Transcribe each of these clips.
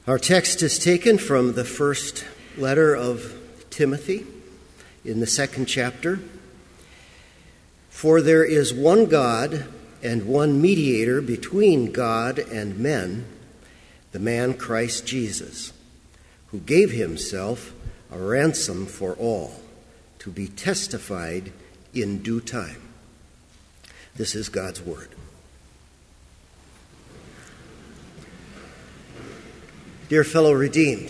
Our text is taken from the first letter of Timothy in the second chapter. For there is one God and one mediator between God and men, the man Christ Jesus, who gave himself a ransom for all, to be testified in due time. This is God's word. Dear fellow redeemed,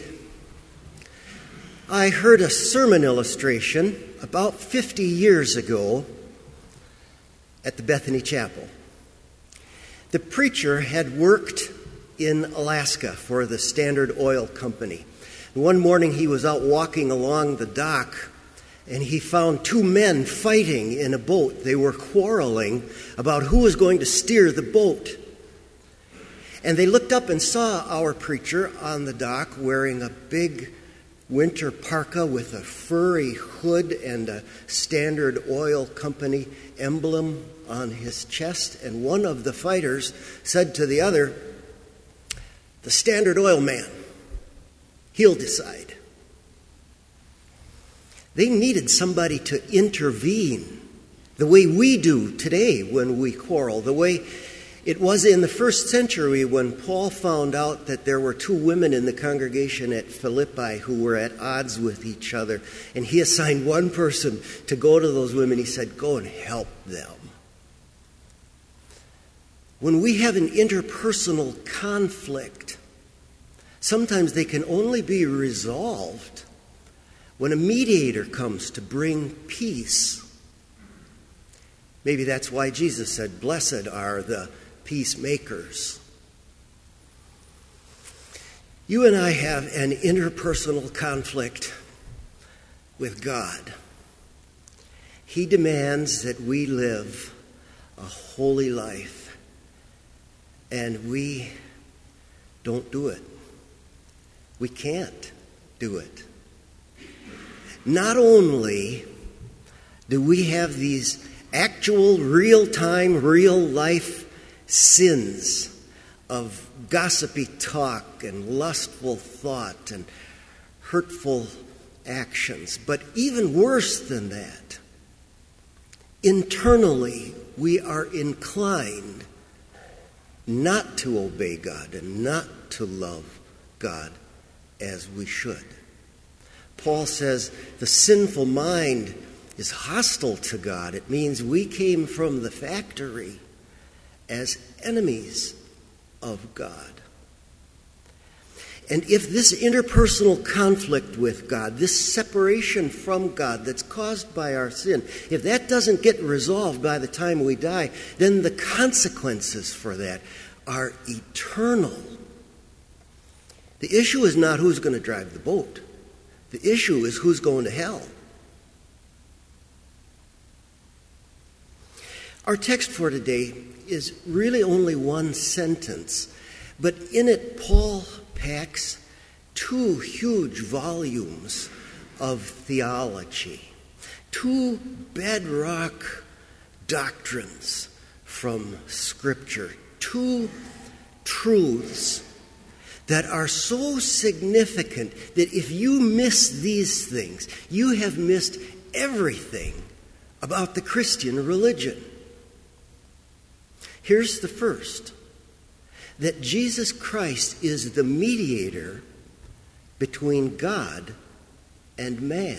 I heard a sermon illustration about 50 years ago at the Bethany Chapel. The preacher had worked in Alaska for the Standard Oil Company. One morning he was out walking along the dock and he found two men fighting in a boat. They were quarreling about who was going to steer the boat. And they looked up and saw our preacher on the dock wearing a big winter parka with a furry hood and a Standard Oil Company emblem on his chest. And one of the fighters said to the other, "The Standard Oil man, he'll decide." They needed somebody to intervene the way we do today when we quarrel, the way it was in the first century when Paul found out that there were two women in the congregation at Philippi who were at odds with each other. And he assigned one person to go to those women. He said, "Go and help them." When we have an interpersonal conflict, sometimes they can only be resolved when a mediator comes to bring peace. Maybe that's why Jesus said, "Blessed are the peacemakers." You and I have an interpersonal conflict with God. He demands that we live a holy life, and we don't do it. We can't do it. Not only do we have these actual, real-time, real-life sins of gossipy talk and lustful thought and hurtful actions, but even worse than that, internally we are inclined not to obey God and not to love God as we should. Paul says the sinful mind is hostile to God. It means we came from the factory as enemies of God. And if this interpersonal conflict with God, this separation from God that's caused by our sin, if that doesn't get resolved by the time we die, then the consequences for that are eternal. The issue is not who's going to drive the boat. The issue is who's going to hell. Our text for today is really only one sentence, but in it Paul packs two huge volumes of theology, two bedrock doctrines from Scripture, two truths that are so significant that if you miss these things, you have missed everything about the Christian religion. Here's the first, that Jesus Christ is the mediator between God and man.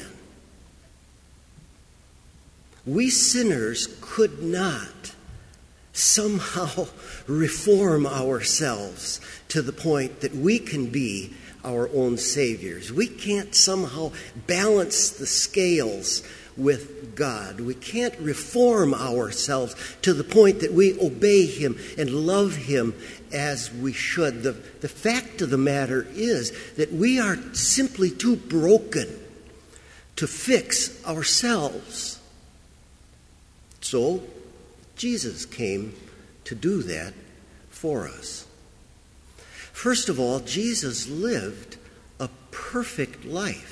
We sinners could not somehow reform ourselves to the point that we can be our own saviors. We can't somehow balance the scales with God. We can't reform ourselves to the point that we obey Him and love Him as we should. The fact of the matter is that we are simply too broken to fix ourselves. So, Jesus came to do that for us. First of all, Jesus lived a perfect life.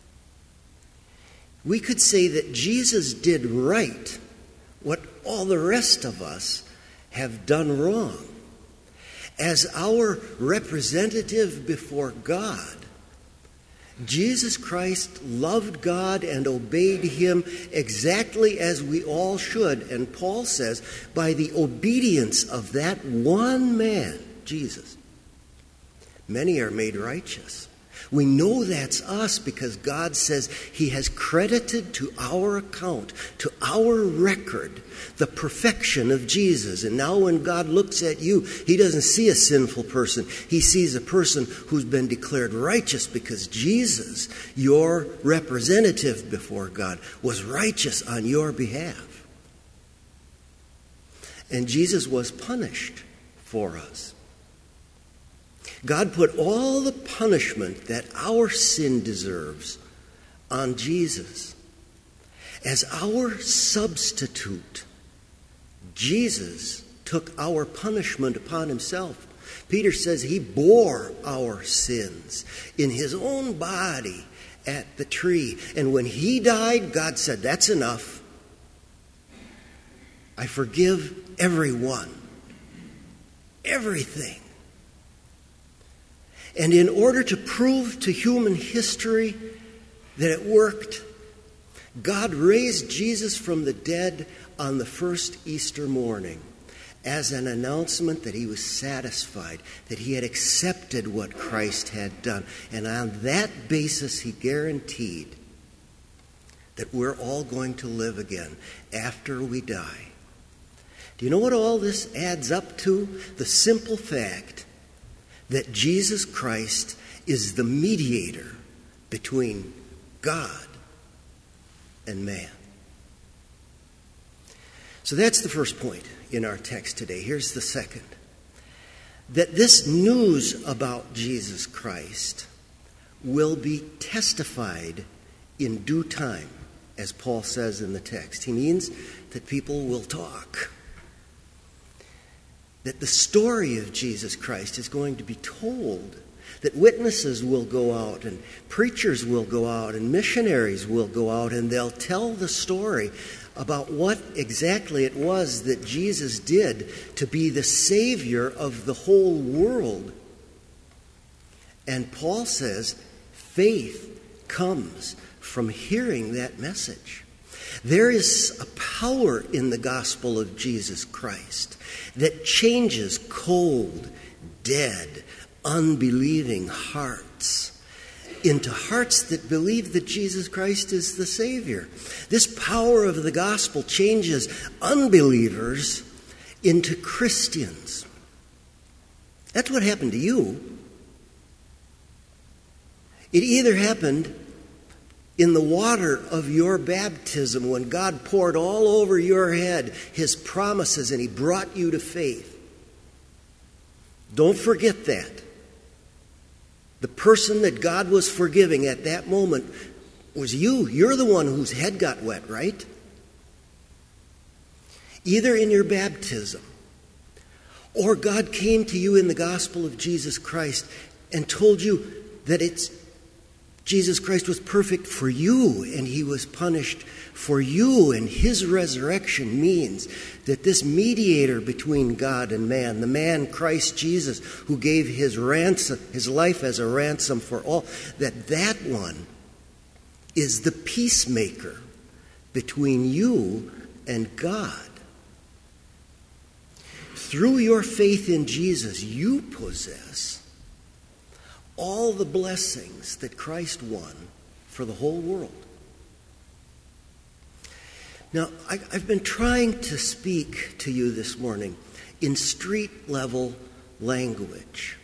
We could say that Jesus did right what all the rest of us have done wrong. as our representative before God. Jesus Christ loved God and obeyed him exactly as we all should. And Paul says, by the obedience of that one man, Jesus, many are made righteous. We know that's us because God says he has credited to our account, to our record, the perfection of Jesus. And now when God looks at you, he doesn't see a sinful person. He sees a person who's been declared righteous because Jesus, your representative before God, was righteous on your behalf. And Jesus was punished for us. God put all the punishment that our sin deserves on Jesus. As our substitute, Jesus took our punishment upon himself. Peter says he bore our sins in his own body at the tree. And when he died, God said, that's enough. I forgive everyone, everything. And in order to prove to human history that it worked, God raised Jesus from the dead on the first Easter morning as an announcement that he was satisfied, that he had accepted what Christ had done. And on that basis, he guaranteed that we're all going to live again after we die. Do you know what all this adds up to? The simple fact that Jesus Christ is the mediator between God and man. So that's the first point in our text today. Here's the second. That this news about Jesus Christ will be testified in due time, as Paul says in the text. He means that people will talk. That the story of Jesus Christ is going to be told, that witnesses will go out and preachers will go out and missionaries will go out and they'll tell the story about what exactly it was that Jesus did to be the Savior of the whole world. And Paul says faith comes from hearing that message. There is a power in the gospel of Jesus Christ that changes cold, dead, unbelieving hearts into hearts that believe that Jesus Christ is the Savior. This power of the gospel changes unbelievers into Christians. That's what happened to you. It either happened in the water of your baptism when God poured all over your head his promises and he brought you to faith. Don't forget that. The person that God was forgiving at that moment was you. You're the one whose head got wet, right? Either in your baptism or God came to you in the gospel of Jesus Christ and told you that Jesus Christ was perfect for you and he was punished for you, and his resurrection means that this mediator between God and man, the man Christ Jesus who gave his life as a ransom for all, that one is the peacemaker between you and God. Through your faith in Jesus, you possess all the blessings that Christ won for the whole world. Now, I've been trying to speak to you this morning in street-level language.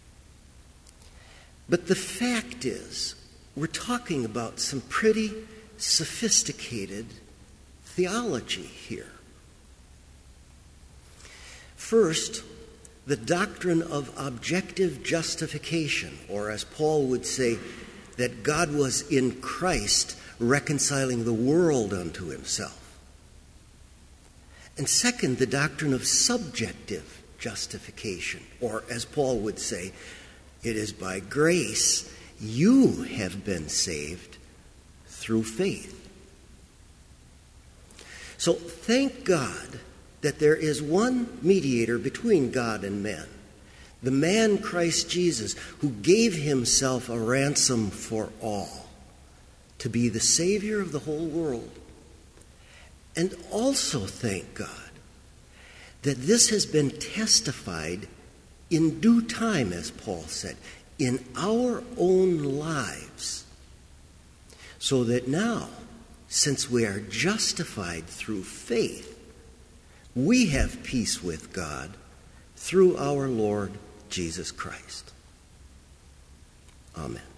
But the fact is, we're talking about some pretty sophisticated theology here. First, the doctrine of objective justification, or as Paul would say, that God was in Christ reconciling the world unto himself. And second, the doctrine of subjective justification, or as Paul would say, it is by grace you have been saved through faith. So thank God that there is one mediator between God and men, the man Christ Jesus, who gave himself a ransom for all, to be the Savior of the whole world. And also thank God that this has been testified in due time, as Paul said, in our own lives, so that now, since we are justified through faith, we have peace with God through our Lord Jesus Christ. Amen.